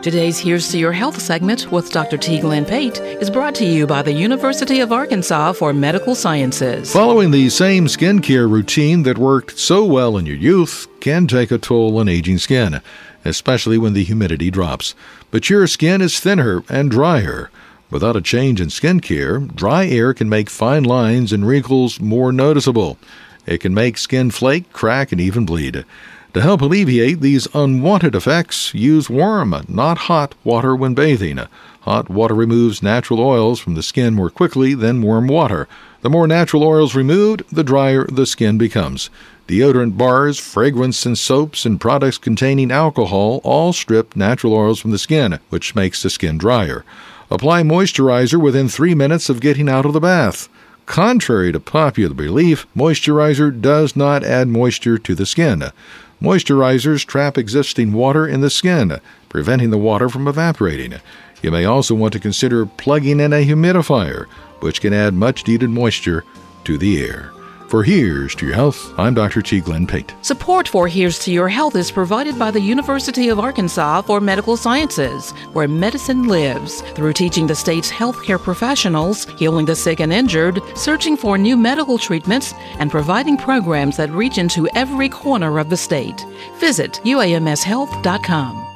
Today's Here's to Your Health segment with Dr. T. Glenn Pate is brought to you by the University of Arkansas for Medical Sciences. Following the same skincare routine that worked so well in your youth can take a toll on aging skin, especially when the humidity drops. But your skin is thinner and drier. Without a change in skincare, dry air can make fine lines and wrinkles more noticeable. It can make skin flake, crack, and even bleed. To help alleviate these unwanted effects, use warm, not hot water when bathing. Hot water removes natural oils from the skin more quickly than warm water. The more natural oils removed, the drier the skin becomes. Deodorant bars, fragrance, and soaps and products containing alcohol all strip natural oils from the skin, which makes the skin drier. Apply moisturizer within 3 minutes of getting out of the bath. Contrary to popular belief, moisturizer does not add moisture to the skin. Moisturizers trap existing water in the skin, preventing the water from evaporating. You may also want to consider plugging in a humidifier, which can add much-needed moisture to the air. For Here's to Your Health, I'm Dr. T. Glenn Pate. Support for Here's to Your Health is provided by the University of Arkansas for Medical Sciences, where medicine lives, through teaching the state's healthcare professionals, healing the sick and injured, searching for new medical treatments, and providing programs that reach into every corner of the state. Visit uamshealth.com.